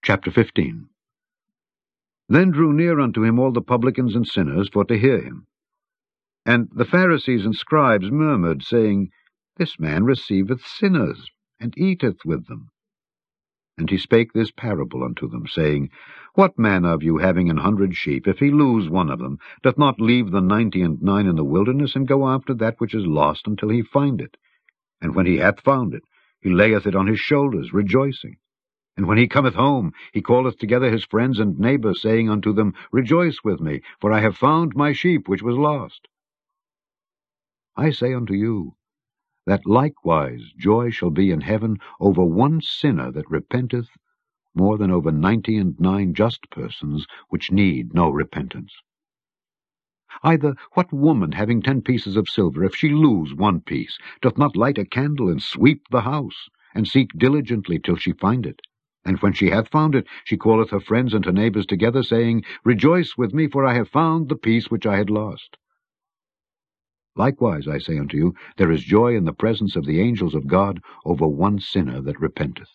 Chapter 15. Then drew near unto him all the publicans and sinners for to hear him. And the Pharisees and scribes murmured, saying, This man receiveth sinners, and eateth with them. And he spake this parable unto them, saying, What man of you, having 100 sheep, if he lose one of them, doth not leave the 99 in the wilderness, and go after that which is lost until he find it? And when he hath found it, he layeth it on his shoulders, rejoicing. And when he cometh home, he calleth together his friends and neighbours, saying unto them, Rejoice with me, for I have found my sheep which was lost. I say unto you, that likewise joy shall be in heaven over one sinner that repenteth, more than over 99 just persons which need no repentance. Either what woman, having 10 pieces of silver, if she lose one piece, doth not light a candle, and sweep the house, and seek diligently till she find it? And when she hath found it, she calleth her friends and her neighbours together, saying, Rejoice with me, for I have found the piece which I had lost. Likewise, I say unto you, there is joy in the presence of the angels of God over one sinner that repenteth.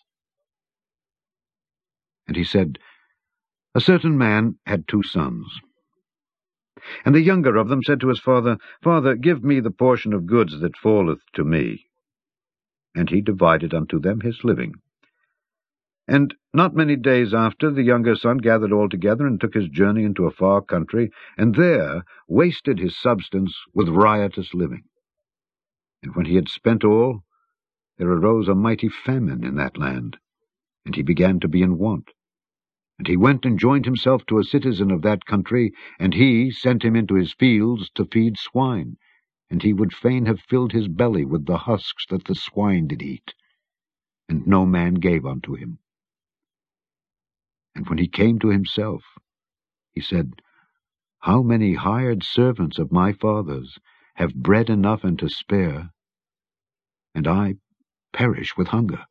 And he said, A certain man had 2 sons. And the younger of them said to his father, Father, give me the portion of goods that falleth to me. And he divided unto them his living. And not many days after, the younger son gathered all together, and took his journey into a far country, and there wasted his substance with riotous living. And when he had spent all, there arose a mighty famine in that land, and he began to be in want. And he went and joined himself to a citizen of that country, and he sent him into his fields to feed swine, and he would fain have filled his belly with the husks that the swine did eat. And no man gave unto him. And when he came to himself, he said, How many hired servants of my father's have bread enough and to spare, and I perish with hunger?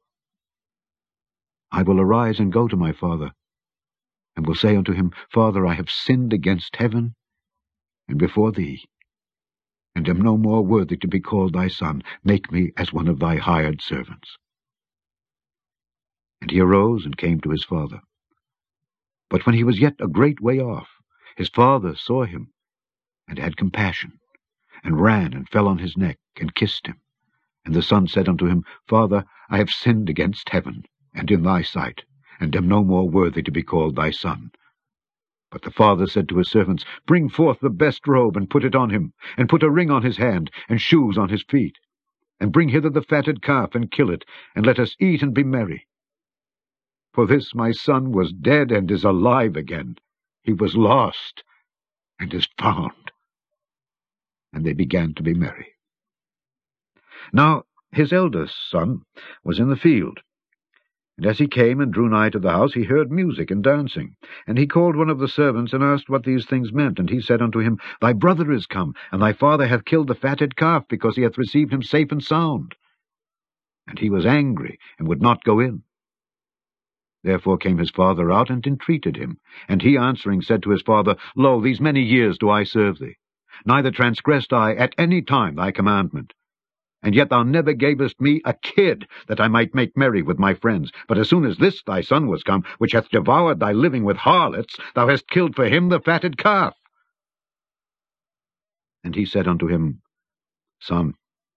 I will arise and go to my father, and will say unto him, Father, I have sinned against heaven and before thee, and am no more worthy to be called thy son. Make me as one of thy hired servants. And he arose and came to his father. But when he was yet a great way off, his father saw him, and had compassion, and ran and fell on his neck, and kissed him. And the son said unto him, Father, I have sinned against heaven, and in thy sight, and am no more worthy to be called thy son. But the father said to his servants, Bring forth the best robe, and put it on him, and put a ring on his hand, and shoes on his feet. And bring hither the fatted calf, and kill it, and let us eat and be merry. For this my son was dead, and is alive again. He was lost, and is found. And they began to be merry. Now his eldest son was in the field. And as he came and drew nigh to the house, he heard music and dancing. And he called one of the servants, and asked what these things meant. And he said unto him, Thy brother is come, and thy father hath killed the fatted calf, because he hath received him safe and sound. And he was angry, and would not go in. Therefore came his father out, and entreated him. And he answering said to his father, Lo, these many years do I serve thee, neither transgressed I at any time thy commandment. And yet thou never gavest me a kid, that I might make merry with my friends. But as soon as this thy son was come, which hath devoured thy living with harlots, thou hast killed for him the fatted calf. And he said unto him, Son,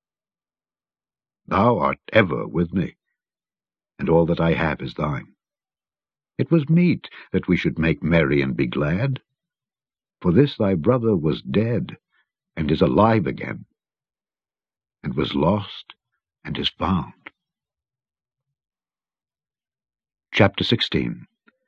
thou art ever with me, and all that I have is thine. It was meet that we should make merry and be glad. For this thy brother was dead, and is alive again, and was lost, and is found. Chapter 16.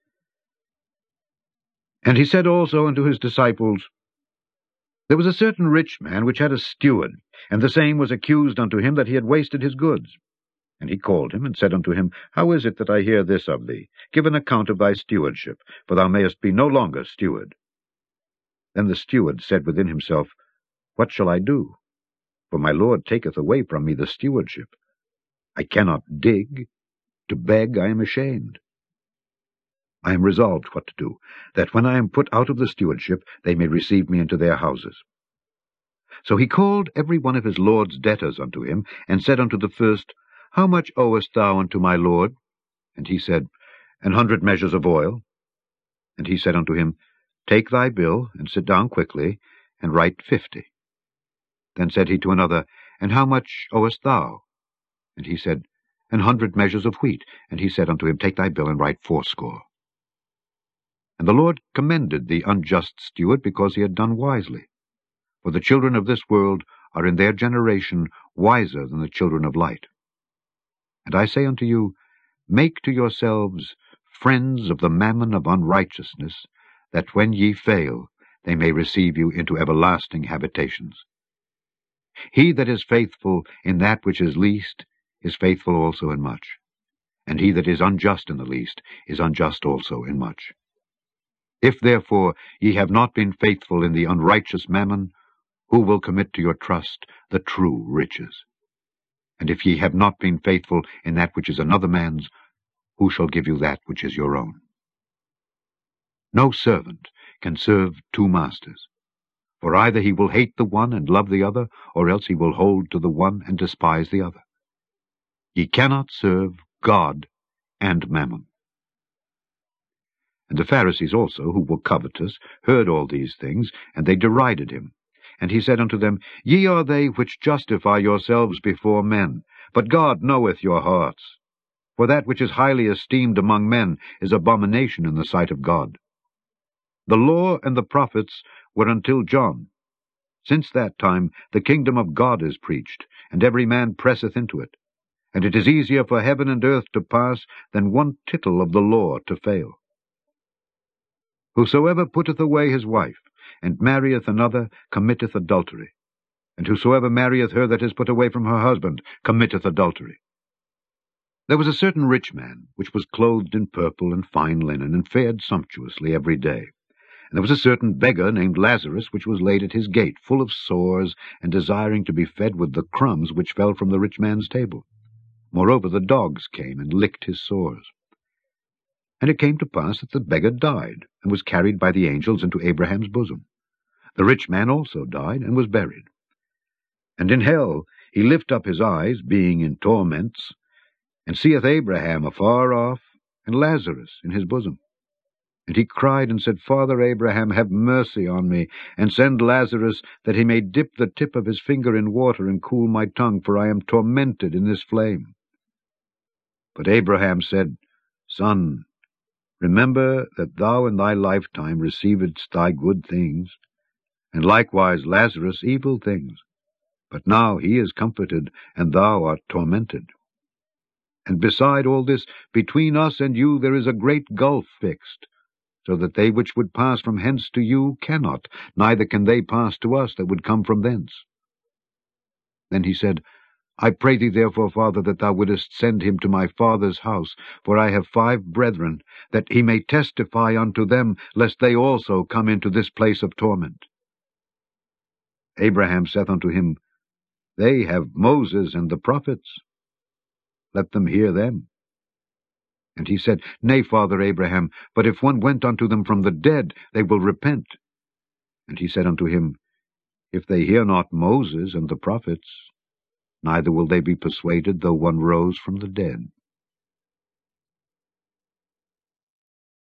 And he said also unto his disciples, There was a certain rich man which had a steward, and the same was accused unto him that he had wasted his goods. And he called him, and said unto him, How is it that I hear this of thee? Give an account of thy stewardship, for thou mayest be no longer steward. Then the steward said within himself, What shall I do? For my Lord taketh away from me the stewardship. I cannot dig. To beg I am ashamed. I am resolved what to do, that when I am put out of the stewardship, they may receive me into their houses. So he called every one of his lord's debtors unto him, and said unto the first, How much owest thou unto my lord? And he said, 100 measures of oil? And he said unto him, Take thy bill, and sit down quickly, and write 50. Then said he to another, And how much owest thou? And he said, 100 measures of wheat. And he said unto him, Take thy bill, and write 80. And the Lord commended the unjust steward, because he had done wisely. For the children of this world are in their generation wiser than the children of light. And I say unto you, Make to yourselves friends of the mammon of unrighteousness, that when ye fail, they may receive you into everlasting habitations. He that is faithful in that which is least is faithful also in much, and he that is unjust in the least is unjust also in much. If therefore ye have not been faithful in the unrighteous mammon, who will commit to your trust the true riches? And if ye have not been faithful in that which is another man's, who shall give you that which is your own? No servant can serve 2 masters, for either he will hate the one and love the other, or else he will hold to the one and despise the other. Ye cannot serve God and mammon. And the Pharisees also, who were covetous, heard all these things, and they derided him. And he said unto them, Ye are they which justify yourselves before men, but God knoweth your hearts. For that which is highly esteemed among men is abomination in the sight of God. The law and the prophets were until John. Since that time the kingdom of God is preached, and every man presseth into it. And it is easier for heaven and earth to pass than one tittle of the law to fail. Whosoever putteth away his wife, and marrieth another, committeth adultery. And whosoever marrieth her that is put away from her husband, committeth adultery. There was a certain rich man, which was clothed in purple and fine linen, and fared sumptuously every day. And there was a certain beggar named Lazarus, which was laid at his gate, full of sores, and desiring to be fed with the crumbs which fell from the rich man's table. Moreover, the dogs came and licked his sores. And it came to pass that the beggar died, and was carried by the angels into Abraham's bosom. The rich man also died, and was buried. And in hell he lift up his eyes, being in torments, and seeth Abraham afar off, and Lazarus in his bosom. And he cried and said, Father Abraham, have mercy on me, and send Lazarus, that he may dip the tip of his finger in water, and cool my tongue, for I am tormented in this flame. But Abraham said, Son, remember that thou in thy lifetime receivedst thy good things, and likewise Lazarus evil things. But now he is comforted, and thou art tormented. And beside all this, between us and you there is a great gulf fixed, so that they which would pass from hence to you cannot, neither can they pass to us that would come from thence. Then he said, I pray thee therefore, Father, that thou wouldest send him to my father's house, for I have 5 brethren, that he may testify unto them, lest they also come into this place of torment. Abraham saith unto him, They have Moses and the prophets. Let them hear them. And he said, Nay, Father Abraham, but if one went unto them from the dead, they will repent. And he said unto him, If they hear not Moses and the prophets, neither will they be persuaded, though one rose from the dead.